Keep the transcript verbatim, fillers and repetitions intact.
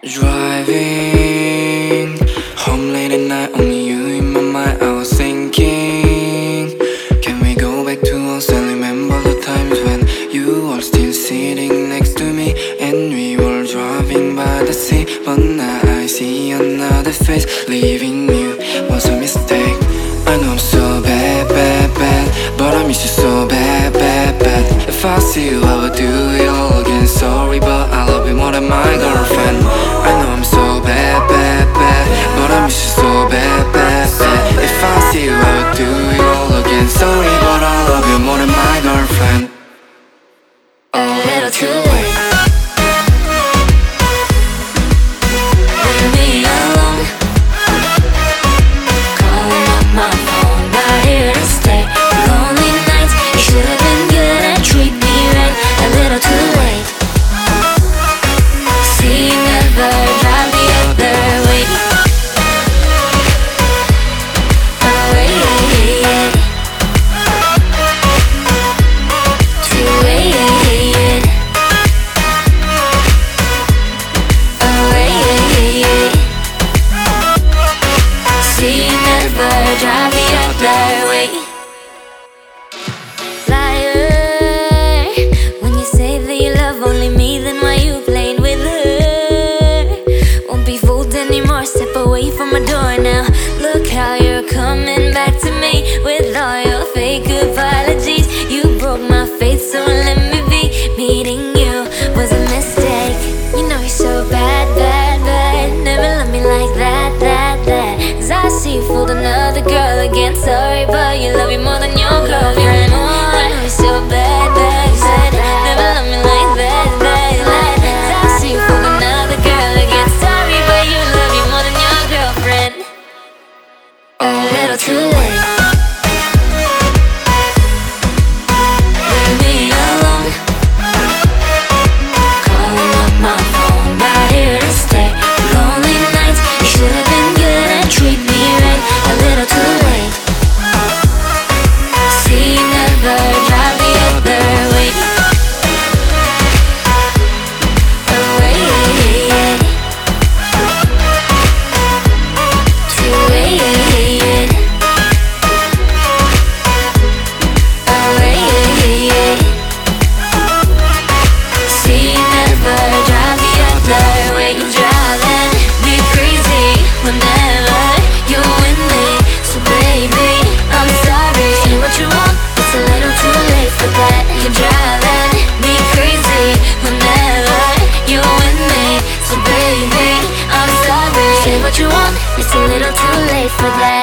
Driving home late at night, only you in my mind. I was thinking, can we go back to us and remember the times when you were still sitting next to me and we were driving by the sea. But now I see another face. Leaving you was a mistake. I know I'm so bad, bad, bad, but I miss you so bad, bad, bad. If I see you, I would do it all again. Sorry, but I love you more than my girlfriend. I know I'm so bad, bad, bad, but I miss you so bad, bad, bad. If I see you, I would do it all again. Sorry, but I love you more than my girlfriend. A little too late. Leave me alone. Calling up my phone, not here to stay. Lonely nights, you should have been good and treat me right. A little too late. See, you never drive the other way. Away, too late. See, you never drive the other way. Liar, when you say that you love only me, then why you played with her? Won't be fooled anymore, step away from my door now. Look how you're coming back to me with all your fake apologies. You broke my faith, so let me be. Meeting you was a mistake. You know you're so bad, bad, bad. Never love me like that, that, that. Cause I see you fooled another girl again. Sorry, but you love you more than your girlfriend. I know you're so bad, bad, bad. Never love me like that, that, that. Cause I see you fooled another girl again. Sorry, but you love you more than your girlfriend. A little too late. Leave me alone. Calling up my phone, not here to stay. Lonely nights, you should have been good and treat me right. A little too late. See, you never drive the other way. Away, too late. Away, see, you never drive the other way. You're driving me crazy whenever you're with me. So baby, I'm sorry. Say what you want, it's a little too late for that. You're driving me crazy whenever you're with me. So baby, I'm sorry. Say what you want, it's a little too late for that.